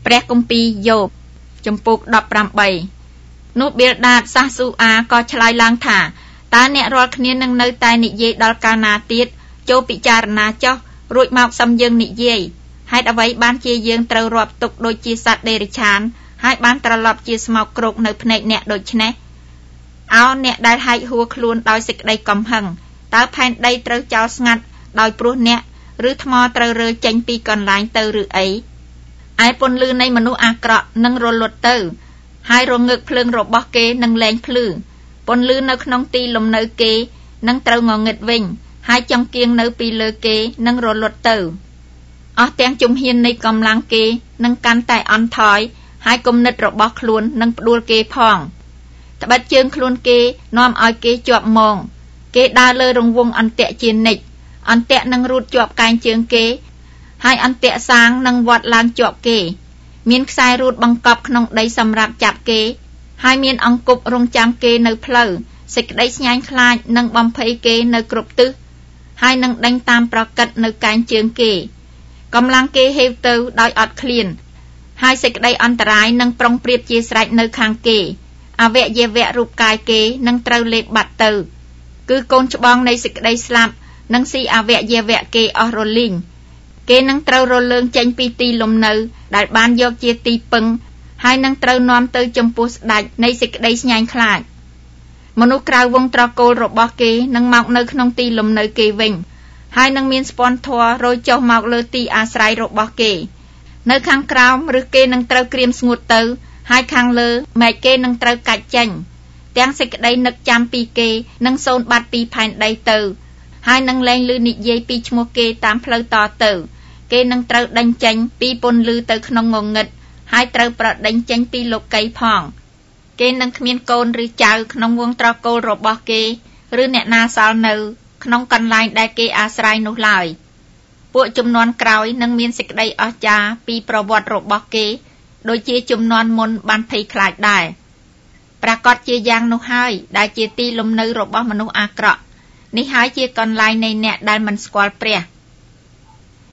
ព្រះគម្ពីរយោបចំពុក18នោះប៊ីលដាតសាសស៊ូអាក៏ឆ្លើយឡើងថាតើអ្នករាល់គ្នានឹងនៅតែនិយាយដល់កាលណាទៀតចូលពិចារណាចុះរួចមកសំយើងនិយាយហេតុអ្វីបានជាយើងត្រូវរាប់ទុកដូចជាសត្វដេរិឆានហើយបានត្រឡប់ជាស្មោកគ្រោកនៅភ្នែកអ្នកដូច្នេះអោអ្នកដែលហែកហួរខ្លួនដោយសេចក្តីកំហឹងតើផែនដីត្រូវចោលស្ងាត់ដោយព្រោះអ្នកឬថ្មត្រូវរើចេញពីកន្លែងទៅឬអីឯពន្លឺនៃមនុស្សអាក្រក់នឹងរលត់ទៅហើយរងើកភ្លើងរបស់គេនឹងលែងភ្លឺពន្លឺនៅក្នុងទីលំនៅគេនឹងត្រូវងងឹតវិញហើយចង្គៀងនៅពីលើគេនឹងរលត់ទៅអស់ទាំងជំហាននៃកម្លាំងគេនឹងកាន់តែអន់ថយហើយគំនិតរបស់ខ្លួននឹងផ្ដួលគេផងត្បិតជើងខ្លួនគេនាំឲ្យគេជាប់មងគេដើរលើរង្វង់អន្ទាក់ជានិច្ចអន្ទាក់នឹងរូតជាប់កែងជើងគេហើយអន្ទាក់សាងនឹងវត្តឡើងជាប់គេមានខ្សែរូតបង្កប់ក្នុងដីសម្រាប់ចាប់គេហើយមានអង្គប់រងចាំគេនៅផ្លូវសេចក្តីស្ញាញ់ខ្លាចនឹងបំភ័យគេនៅគ្រប់ទិសហើយនឹងដេញតាមប្រកិតនៅកែងជើងគេកម្លាំងគេហេវទៅដោយអត់ឃ្លានហើយសេចក្តីអន្តរាយនឹងប្រុងប្រៀបជាស្រេចនៅខាងគេអវយវៈរូបកាយគេនឹងត្រូវលេបបាត់ទៅគឺកូនច្បងនៃសេចក្តីស្លាប់នឹងស៊ីអវយវៈគេអស់រលីងគេនឹងត្រូវរលើងចេញពីទីលំនៅដែលបានយកជាទីពឹងហើយនឹងត្រូវនាំទៅចំពោះស្ដេចនៃសេចក្តីស្ញាញ់ខ្លាចមនុស្សក្រៅវងត្រកូលរបស់គេនឹងមកនៅក្នុងទីលំនៅគេវិញហើយនឹងមានស្ពាន់ធម៌រយចុះមកលើទីអាស្រ័យរបស់គេនៅខាងក្រោមឬគេនឹងត្រូវក្រៀមស្ងួតទៅហើយខាងលើមែកគេនឹងត្រូវកាច់ចេញទាំងសេចក្តីនឹកចាំពីគេនឹងសូន្យបាត់ពីផែនដីទៅហើយនឹងលែងឮនិយាយពីឈ្មោះគេតាមផ្លូវតទៅគេនឹងត្រូវដេញចេញពីពន្លឺទៅក្នុងងងឹតហើយត្រូវប្រដេញចេញពីលោកីផងគេនឹងគ្មានកូនឬចៅក្នុងវងត្រកូលរបស់គេឬអ្នកណាសល់នៅក្នុងកន្លែងដែលគេអាស្រ័យនោះឡើយពួកជំនាន់ក្រោយនឹងមានសេចក្តីអស្ចារ្យពីប្រវត្តិរបស់គេដូចជាជំនាន់មុនបានភ័យខ្លាចដែរប្រកាសជាយ៉ាងនោះហើយដែលជាទីលំនៅរបស់មនុស្សអាក្រក់នេះហើយជាកន្លែងនៃអ្នកដែលមិនស្គាល់ព្រះ